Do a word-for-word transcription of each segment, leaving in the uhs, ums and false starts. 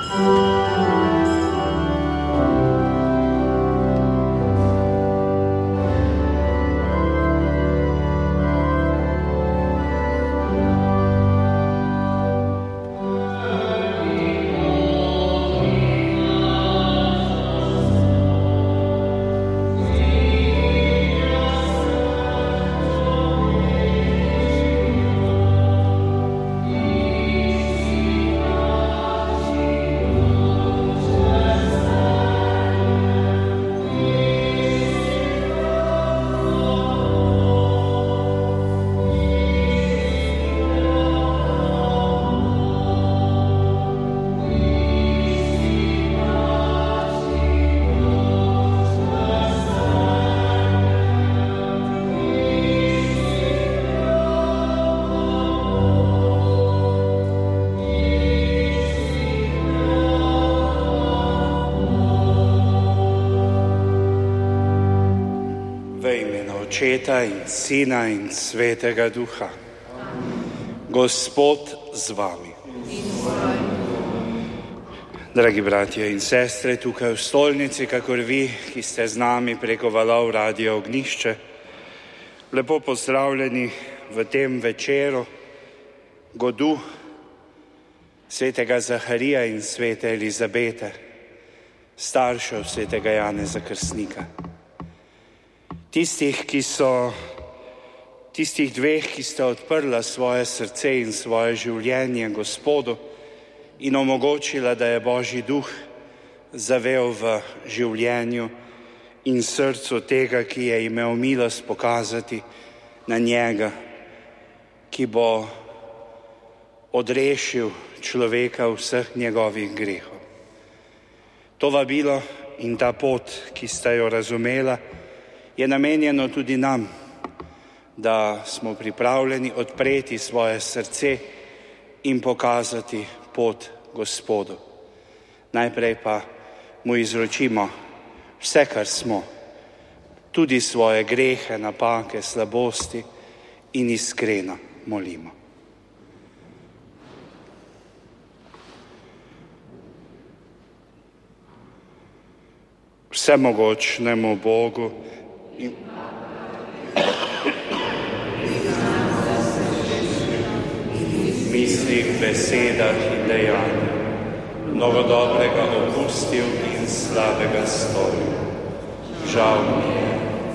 Očeta in Sina in Svetega Duha. Gospod z vami. Dragi bratje in sestre, tukaj v stolnici, kakor vi, ki ste z nami preko valov Radia Ognjišče, lepo pozdravljeni v tem večeru godu svetega Zaharija in svete Elizabete, staršev svetega Janeza Krstnika. Tistih, ki so, tistih dveh, ki sta odprla svoje srce in svoje življenje Gospodu in omogočila, da je Božji duh zavel v življenju in srcu tega, ki je imel milost pokazati na njega, ki bo odrešil človeka vseh njegovih grehov. To vabilo in ta pot, ki sta jo razumela, je namenjeno tudi nam, da smo pripravljeni odpreti svoje srce in pokazati pot Gospodu. Najprej pa mu izročimo vse, kar smo, tudi svoje grehe, napake, slabosti in iskreno molimo. Vsemogočnemu Bogu in mislih, besedah in dejanjih, mnogo dobrega opustil in slabega storil. Žal mi je.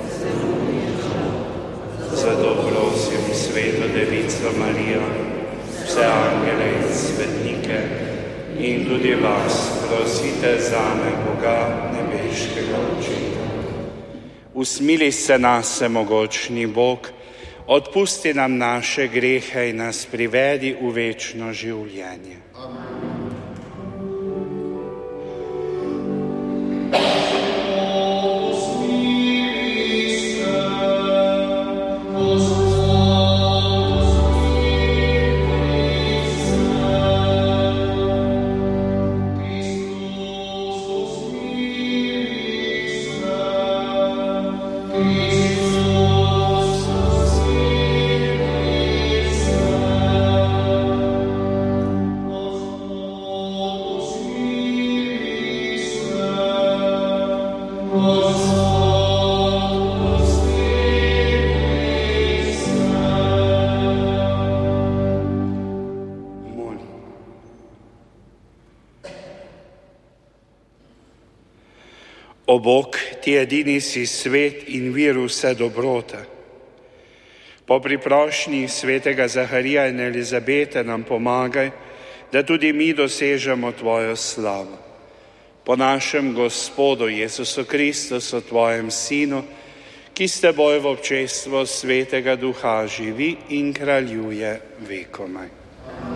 Zato prosim Sveto Devico Marijo, vse angele in svetnike in tudi vas, prosite zame Boga nebeškega Očeta. Usmili se nas, vsemogočni Bog, odpusti nam naše grehe in nas privedi v večno življenje. Amen. O Bog, ti edini si svet in vir vse dobrote. Po priprošnji svetega Zaharija in Elizabete nam pomagaj, da tudi mi dosežemo tvojo slavo. Po našem Gospodu Jezusu Kristusu, tvojem Sinu, ki s teboj v občestvu Svetega Duha živi in kraljuje vekomaj.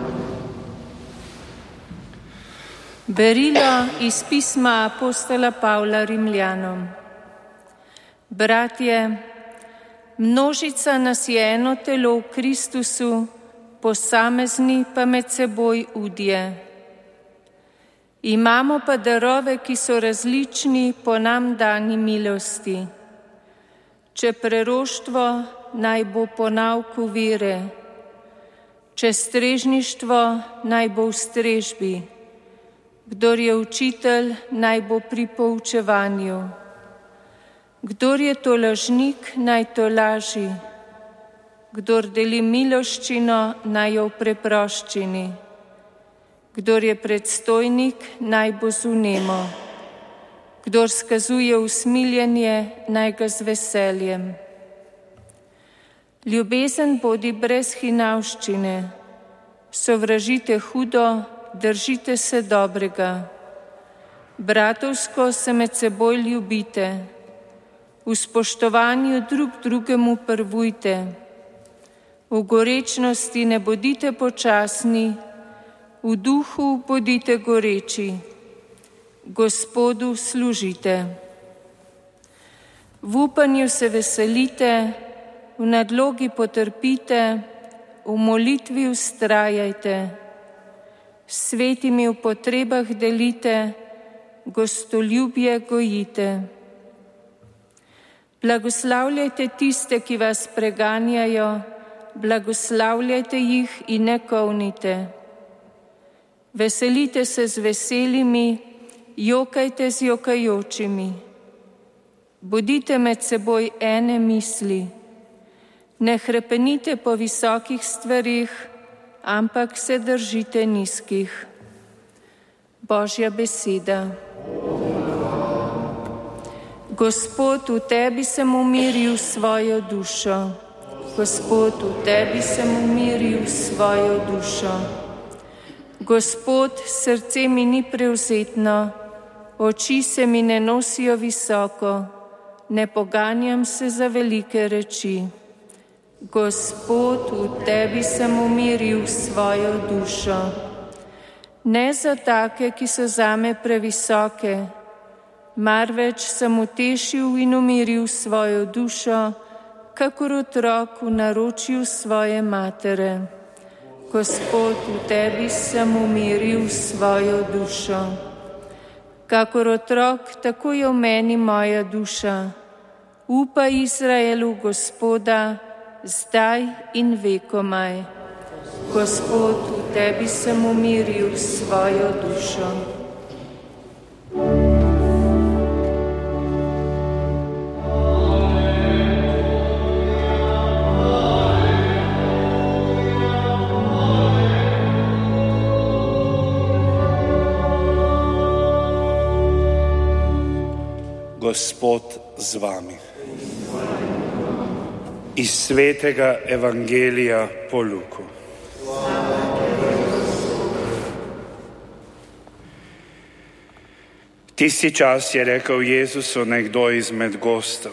Berilo iz pisma apostola Pavla Rimljanom. Bratje, množica nas je eno telo v Kristusu, posamezni pa med seboj udje. Imamo pa darove, ki so različni po nam dani milosti. Če preroštvo, naj bo po nauku vere. Če strežništvo, naj bo v strežbi. Kdor je učitelj, naj bo pri poučevanju. Kdor je to lažnik, naj to laži. Kdor deli miloščino, naj jo v preproščini. Kdor je predstojnik, naj bo zunemo. Kdor skazuje usmiljenje, naj ga z veseljem. Ljubezen bodi brez hinavščine, sovražite hudo, držite se dobrega. Bratovsko se med seboj ljubite, v spoštovanju drug drugemu prvujte. V gorečnosti ne bodite počasni, v duhu bodite goreči. Gospodu služite. V upanju se veselite, v nadlogi potrpite, v molitvi vztrajajte. S svetimi v potrebah delite, gostoljubje gojite. Blagoslavljajte tiste, ki vas preganjajo, blagoslavljajte jih in ne kolnite. Veselite se z veselimi, jokajte z jokajočimi. Bodite med seboj ene misli. Ne hrepenite po visokih stvarih, ampak se držite nizkih. Božja beseda. Gospod, v tebi sem umiril svojo dušo. Gospod, v tebi sem umiril svojo dušo. Gospod, srce mi ni prevzetno, oči se mi ne nosijo visoko, ne poganjam se za velike reči. Gospod, v tebi sem umiril svojo dušo. Ne za take, ki so zame previsoke, marveč sem utešil in umiril svojo dušo, kakor otrok v naročju svoje matere. Gospod, v tebi sem umiril svojo dušo. Kakor otrok, tako je v meni moja duša. Upaj Izraelu Gospoda, zdaj in vekomaj. Gospod, v tebi sem umiril svojo dušo. Gospod z vami. Iz svetega evangelija po Luku. Tisti čas je rekel Jezusu nekdo izmed gostov: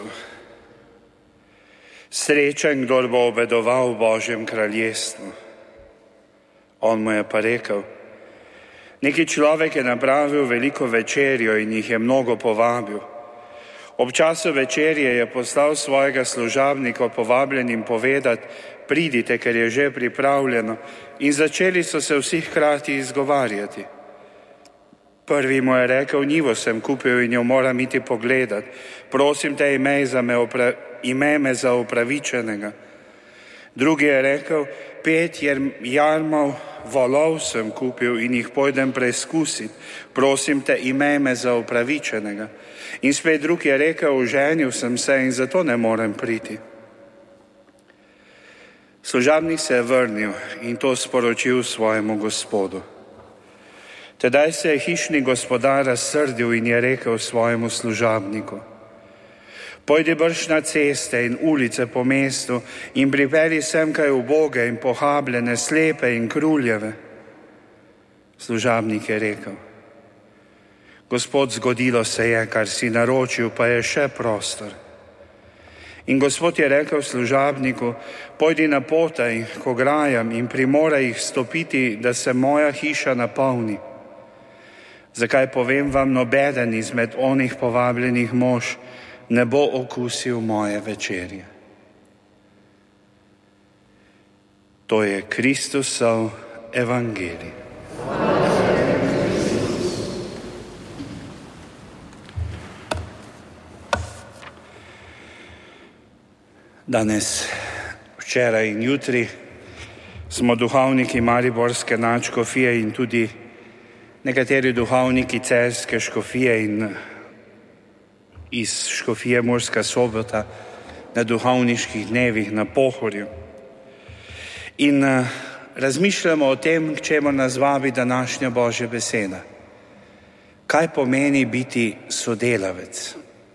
Srečen, kdor bo obedoval v Božjem kraljestvu. On mu je pa rekel: Neki človek je napravil veliko večerjo in jih je mnogo povabil. Ob času večerje je poslal svojega služabnika povabljenim povedati: Pridite, ker je že pripravljeno. In začeli so se vsi hkrati izgovarjati. Prvi mu je rekel: Njivo sem kupil in jo moram iti pogledati. Prosim te, imej, za me, opra... imej me za upravičenega. Drugi je rekel: Pet jarmov volov sem kupil in jih pojdem preizkusiti. Prosim te, imej me za upravičenega. In spet drugi je rekel: Oženil sem se in zato ne morem priti. Služabnik se je vrnil in to sporočil svojemu gospodu. Tedaj se je hišni gospodar razsrdil in je rekel svojemu služabniku: Pojdi brž na ceste in ulice po mestu in pripelji sem kaj uboge in pohabljene, slepe in kruljeve. Služabnik je rekel: Gospod, zgodilo se je, kar si naročil, pa je še prostor. In Gospod je rekel služabniku: Pojdi na potaj k ograjam in primoraj jih stopiti, da se moja hiša napolni. Zakaj povem vam, nobeden izmed onih povabljenih mož ne bo okusil moje večerje. To je Kristusov evangelij. Danes, včeraj in jutri smo duhovniki mariborske nadškofije in tudi nekateri duhovniki Celjske škofije in iz škofije Murska Sobota na duhovniških dnevih na Pohorju. In uh, razmišljamo o tem, k čemu nas vabi današnja Božja beseda. Kaj pomeni biti sodelavec?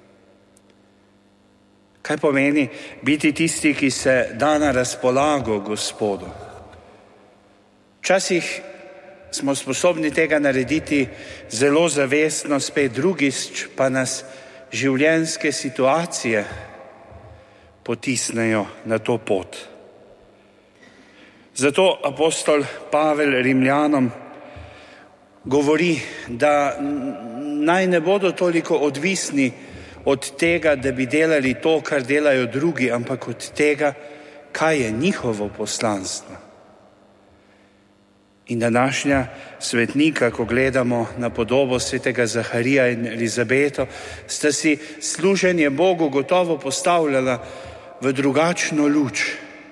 Kaj pomeni biti tisti, ki se da na razpolago Gospodu? Včasih smo sposobni tega narediti zelo zavestno, spet drugič pa nas življenjske situacije potisnejo na to pot. Zato apostol Pavel Rimljanom govori, da naj ne bodo toliko odvisni od tega, da bi delali to, kar delajo drugi, ampak od tega, kaj je njihovo poslanstvo. In današnja svetnika, ko gledamo na podobo svetega Zaharija in Elizabeto, sta si služenje Bogu gotovo postavljala v drugačno luč.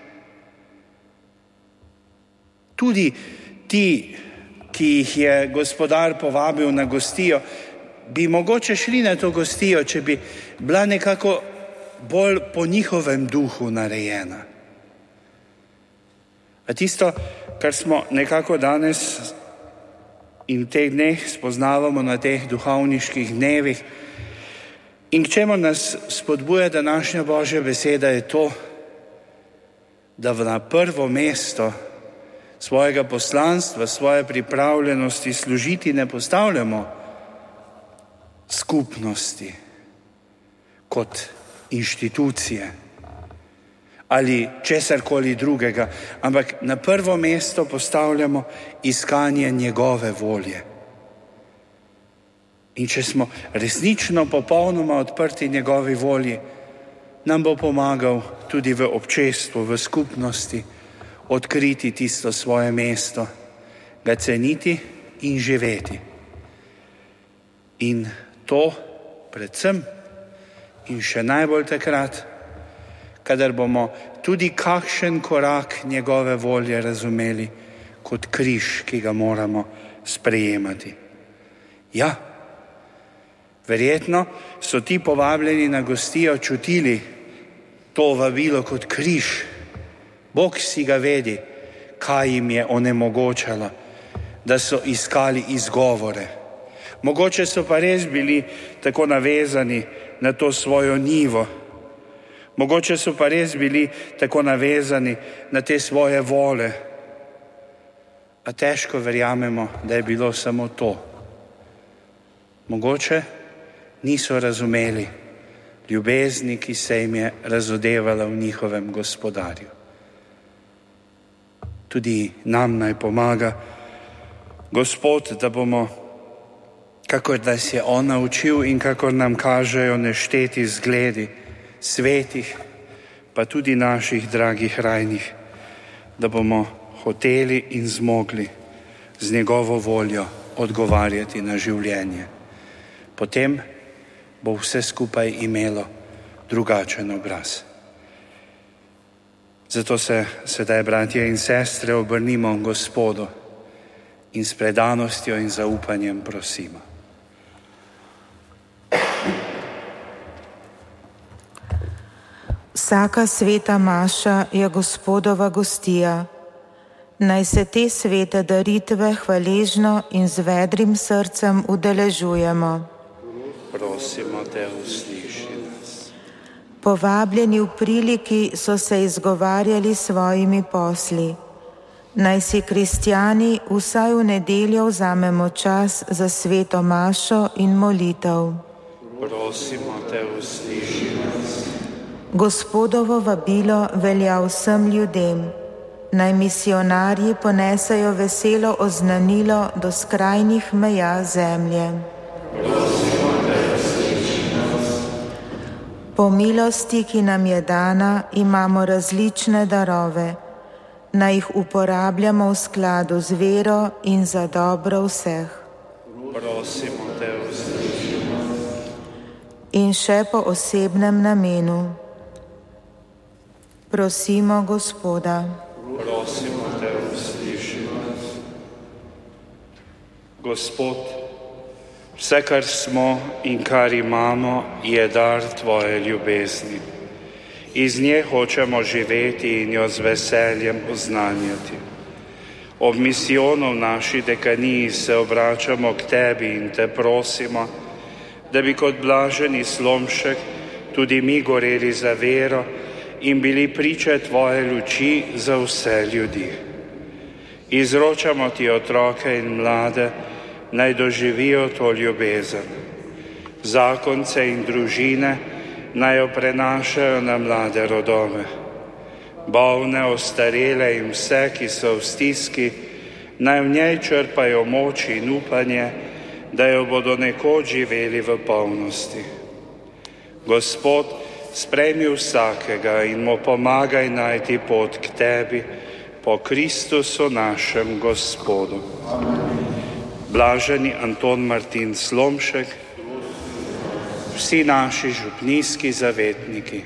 Tudi ti, ki jih je Gospodar povabil na gostijo, bi mogoče šli na to gostijo, če bi bila nekako bolj po njihovem duhu narejena. A tisto, kar smo nekako danes in v teh dneh spoznavamo na teh duhovniških dnevih in k čemu nas spodbuja današnja Božja beseda, je to, da na prvo mesto svojega poslanstva, svoje pripravljenosti služiti ne postavljamo skupnosti kot inštitucije ali česarkoli drugega, ampak na prvo mesto postavljamo iskanje njegove volje. In če smo resnično popolnoma odprti njegovi volji, nam bo pomagal tudi v občestvu, v skupnosti, odkriti tisto svoje mesto, ga ceniti in živeti. In to predvsem in še najbolj takrat, kadar bomo tudi kakšen korak njegove volje razumeli kot križ, ki ga moramo sprejemati. Ja, verjetno so ti povabljeni na gostijo čutili to vabilo kot križ. Bog si ga vedi, kaj jim je onemogočalo, da so iskali izgovore. Mogoče so pa res bili tako navezani na to svojo njivo. Mogoče so pa res bili tako navezani na te svoje vole. A težko verjamemo, da je bilo samo to. Mogoče niso razumeli ljubezni, ki se jim je razodevala v njihovem Gospodarju. Tudi nam naj pomaga Gospod, da bomo, kakor nas je On naučil in kakor nam kažejo nešteti zgledi svetih, pa tudi naših dragih rajnih, da bomo hoteli in zmogli z njegovo voljo odgovarjati na življenje. Potem bo vse skupaj imelo drugačen obraz. Zato se sedaj, bratje in sestre, obrnimo Gospodu in s predanostjo in zaupanjem prosimo. Vsaka sveta maša je Gospodova gostija. Naj se te svete daritve hvaležno in z vedrim srcem udeležujemo. Prosimo te, usliši nas. Povabljeni v priliki so se izgovarjali svojimi posli. Naj si kristjani vsaj v nedeljo vzamemo čas za sveto mašo in molitev. Prosimo te, usliši nas. Gospodovo vabilo velja vsem ljudem. Naj misionarji ponesejo veselo oznanilo do skrajnih meja zemlje. Prosimo te, usliši nas. Po milosti, ki nam je dana, imamo različne darove. Naj jih uporabljamo v skladu z vero in za dobro vseh. Prosimo te, usliši nas. In še po osebnem namenu. Prosimo Gospoda. Prosimo te, usliši nas. Gospod, vse, kar smo in kar imamo, je dar Tvoje ljubezni. Iz nje hočemo živeti in jo z veseljem oznanjati. Ob misijonu v naši dekaniji se obračamo k Tebi in Te prosimo, da bi kot blaženi Slomšek tudi mi goreli za vero in bili priče Tvoje luči za vse ljudi. Izročamo Ti otroke in mlade, naj doživijo to ljubezen. Zakonce in družine naj jo prenašajo na mlade rodove. Bolne, ostarele in vse, ki so v stiski, naj v njej črpajo moč in upanje, da jo bodo nekoč živeli v polnosti. Gospod, sprejmi vsakega in mu pomagaj najti pot k Tebi, po Kristusu našem Gospodu. Blaženi Anton Martin Slomšek, vsi naši župnijski zavetniki.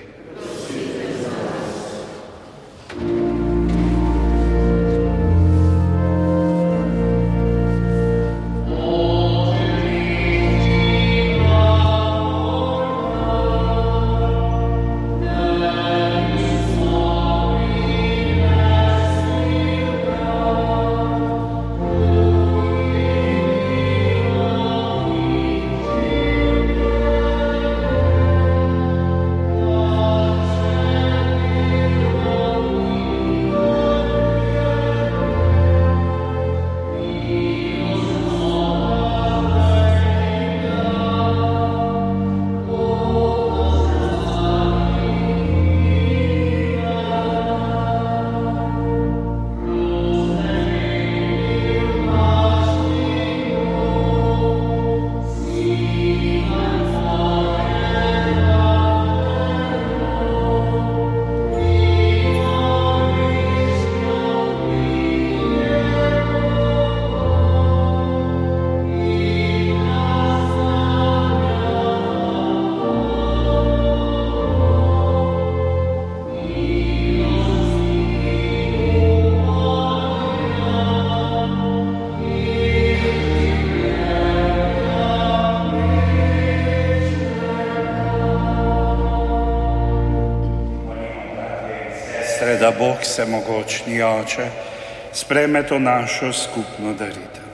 Da Bog vsemogočni Oče sprejme to našo skupno daritev.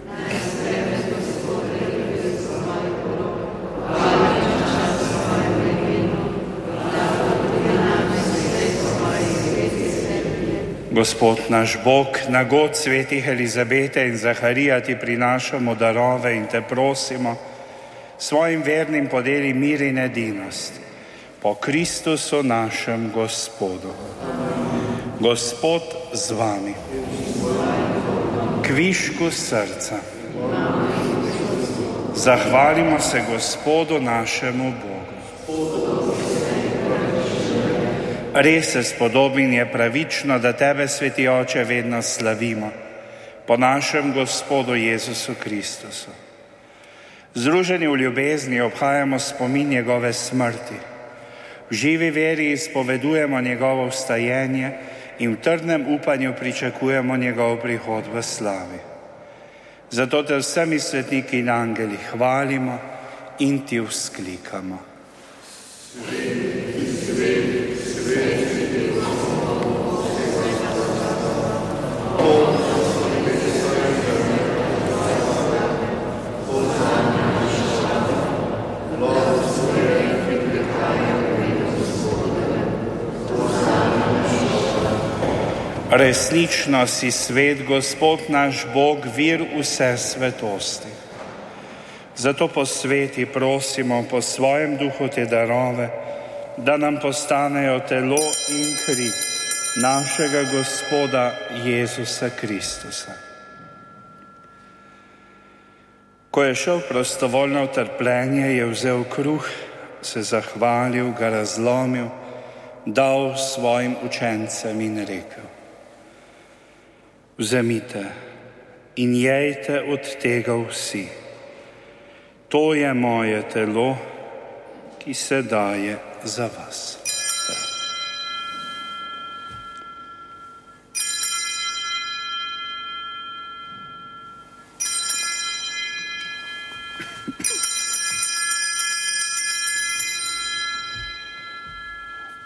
Gospod naš Bog, na god svetih Elizabete in Zaharija Ti prinašamo darove in Te prosimo, svojim vernim podeli mir in edinost, po Kristusu našem Gospodu. Gospod z vami, kvišku srca. Zahvalimo se Gospodu našemu Bogu. Res se spodobi in je pravično, da Tebe, Sveti Oče, vedno slavimo, po našem Gospodu Jezusu Kristusu. Združeni v ljubezni obhajamo spomin njegove smrti. V živi veri izpovedujemo njegovo vstajenje in v trdnem upanju pričakujemo njegov prihod v slavi. Zato Te vsemi svetniki in angeli hvalimo in Ti vzklikamo. Sveti, sveti, sveti, resnično si svet, Gospod naš Bog, vir vse svetosti. Zato posveti prosimo po svojem duhu te darove, da nam postanejo telo in kri našega Gospoda Jezusa Kristusa. Ko je šel prostovoljno v trpljenje, je vzel kruh, se zahvalil, ga razlomil, dal svojim učencem in rekel: Vzemite in jejte od tega vsi. To je moje telo, ki se daje za vas.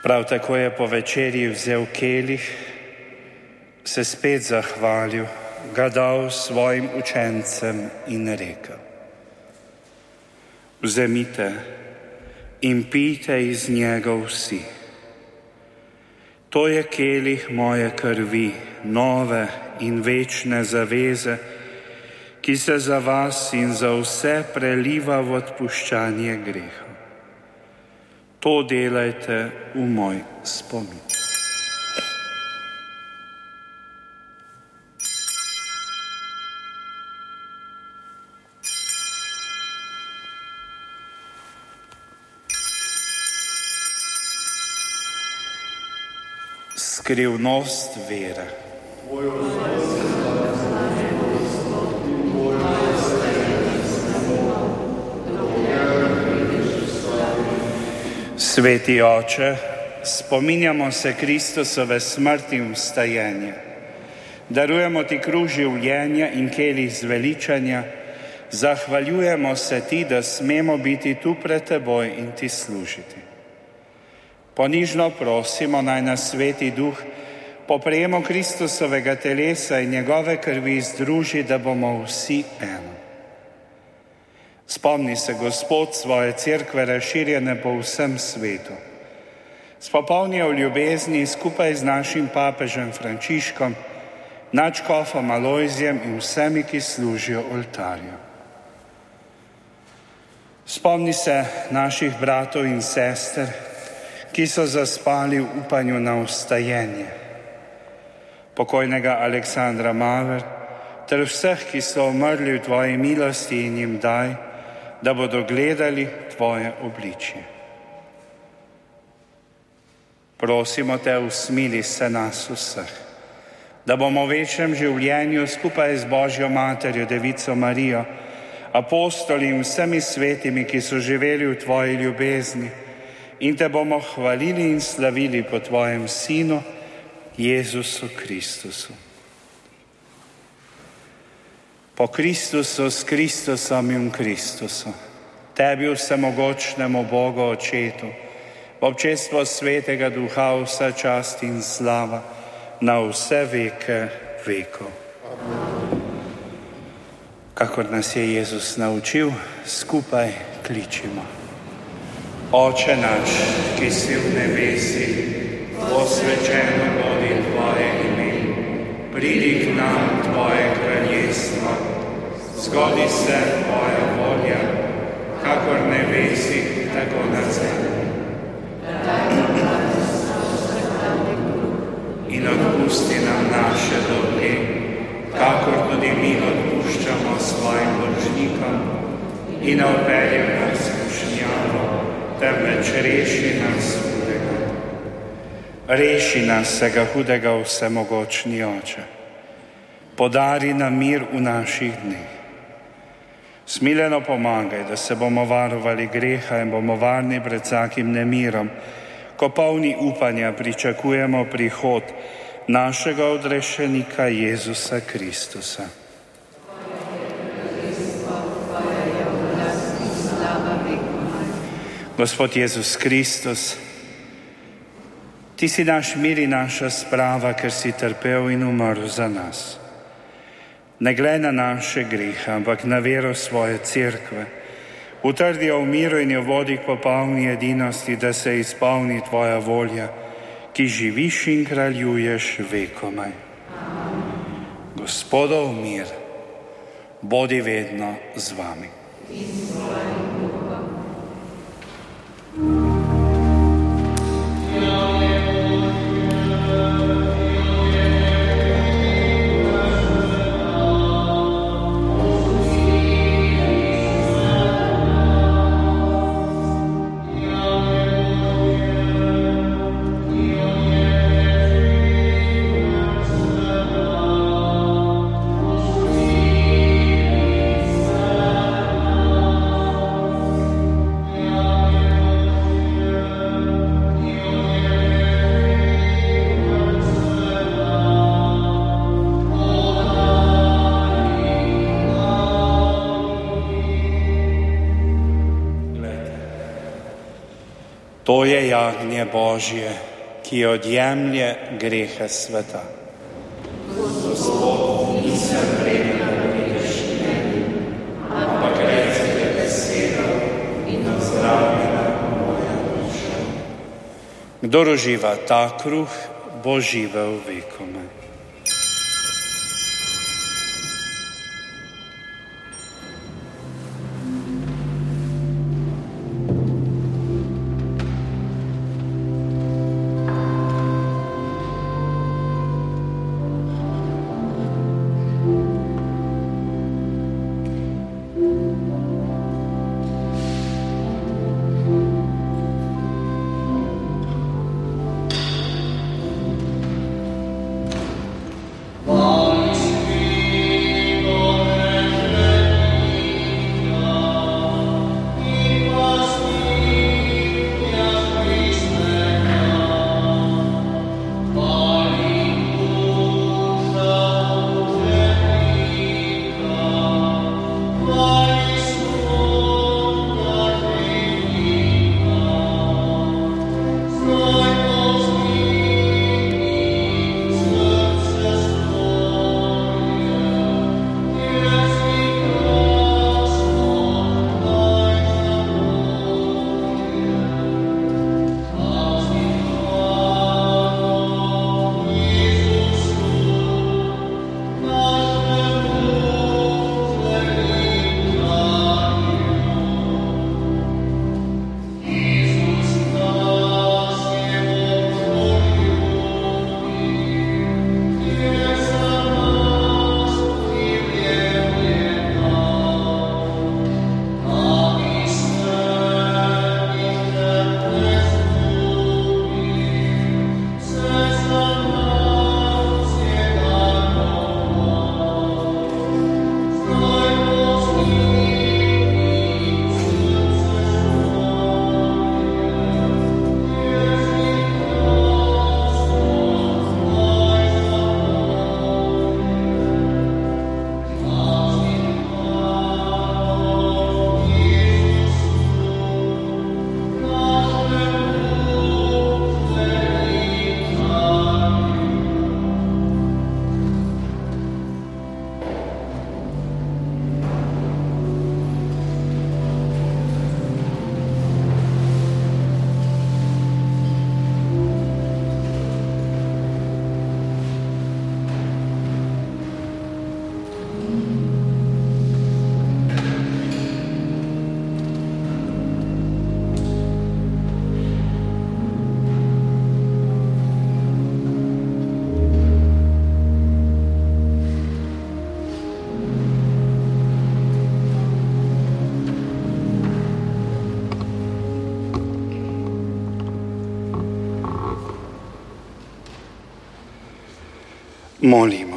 Prav tako je po večerji vzel kelih, se spet zahvalil, ga dal svojim učencem in rekel: Vzemite in pijte iz njega vsi. To je kelih moje krvi, nove in večne zaveze, ki se za vas in za vse preliva v odpuščanje grehov. To delajte v moj spomin. Skrivnost vere. Sveti Oče, spominjamo se Kristusove smrti in vstajenja. Darujemo ti kruh življenja in kelih zveličanja, zahvaljujemo se ti, da smemo biti tu pred teboj in ti služiti. Ponižno prosimo, naj nas Sveti Duh po prejemu Kristusovega telesa in njegove krvi združi, da bomo vsi eno. Spomni se, Gospod, svoje cerkve razširjene po vsem svetu. Spopolni jo v ljubezni skupaj z našim papežem Frančiškom, nadškofom Alojzijem in vsemi, ki služijo oltarju. Spomni se naših bratov in sester, ki so zaspali v upanju na vstajenje, pokojnega Aleksandra Maver, ter vseh, ki so umrli v tvoji milosti, in jim daj, da bodo gledali tvoje obličje. Prosimo te, usmili se nas vseh, da bomo v večnem življenju skupaj z Božjo materjo, Devico Marijo, apostoli in vsemi svetimi, ki so živeli v tvoji ljubezni, in te bomo hvalili in slavili po tvojem Sinu, Jezusu Kristusu. Po Kristusu, s Kristusom in Kristusu, tebi vsemogočnemu Bogu Očetu, v občestvo Svetega Duha vsa čast in slava na vse veke vekov. Kakor nas je Jezus naučil, skupaj kličimo. Oče naš, ki si v nebesi, posvečeno bodi tvoje ime, pridi k nam tvoje kraljestvo, zgodi se tvoja volja, kakor v nebesi, tako na zemlji. In odpusti nam naše dolge, kakor tudi mi odpuščamo svojim dolžnikom, in ne vpeljaj nas v skušnjavo, temveč reši nas hudega. Reši nas vsega hudega, vsemogočni Oče. Podari nam mir v naših dneh. Smiljeno pomagaj, da se bomo varovali greha in bomo varni pred vsakim nemirom, ko polni upanja pričakujemo prihod našega odrešenika Jezusa Kristusa. Gospod Jezus Kristus, ti si naš mir in naša sprava, ker si trpel in umrl za nas. Ne glej na naše grehe, ampak na vero svoje cerkve. Utrdi jo v miru in jo vodi k popolni edinosti, da se izpolni tvoja volja, ki živiš in kraljuješ vekomaj. Gospodov mir, bodi vedno z vami. To je jagnje Božje, ki odjemlje grehe sveta. Gospod, nisem vreden, da prideš k meni, ampak recite besedo in ozdravljena moja duša. Kdor uživa ta kruh, bo živel vekome. Molimo.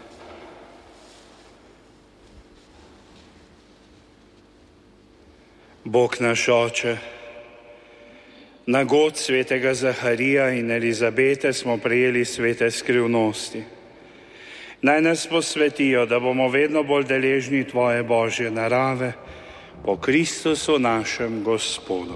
Bog naš Oče, na god svetega Zaharija in Elizabete smo prejeli svete skrivnosti. Naj nas posvetijo, da bomo vedno bolj deležni Tvoje Božje narave, po Kristusu našem Gospodu.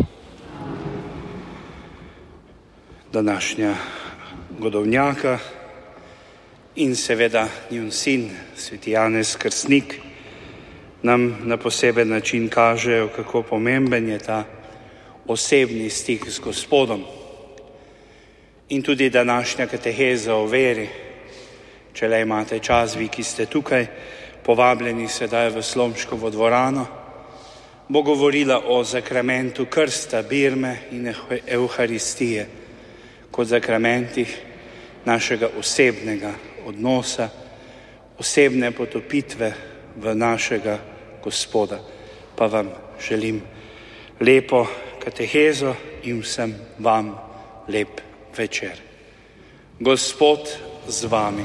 Današnja godovnjaka in seveda njun sin, sveti Janez Krstnik, nam na poseben način kažejo, kako pomemben je ta osebni stik z Gospodom. In tudi današnja kateheza o veri, če le imate čas, vi, ki ste tukaj, povabljeni sedaj v Slomškovo dvorano, bo govorila o zakramentu krsta, birme in Evharistije, kot zakramentih našega osebnega odnosa, osebne potopitve v našega Gospoda. Pa vam želim lepo katehezo in vsem vam lep večer. Gospod z vami.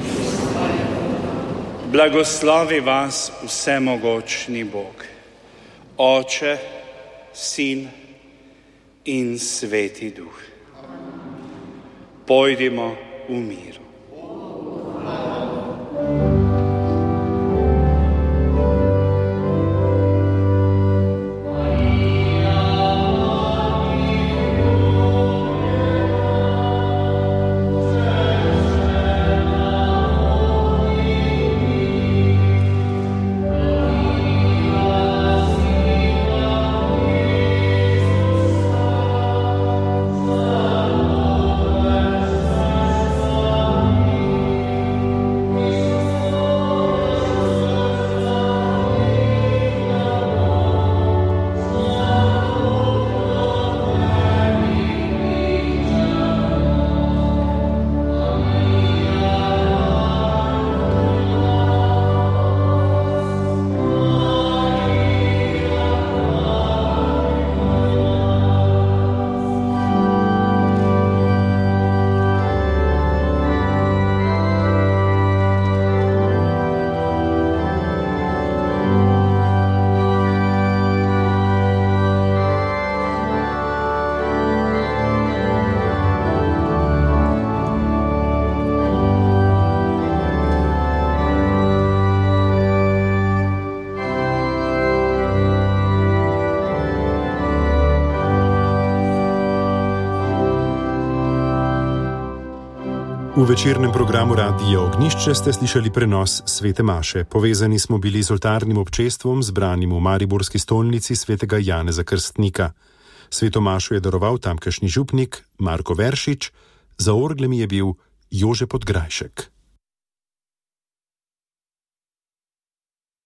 Blagoslovi vas vsemogočni Bog, Oče, Sin in Sveti Duh. Pojdimo v miru. V večernem programu Radia Ognjišče ste slišali prenos Svete maše. Povezani smo bili z oltarnim občestvom, zbranim v mariborski stolnici svetega Janeza Krstnika. Sveto mašo je daroval tamkajšnji župnik Marko Veršič, za orglami je bil Jože Podgrajšek.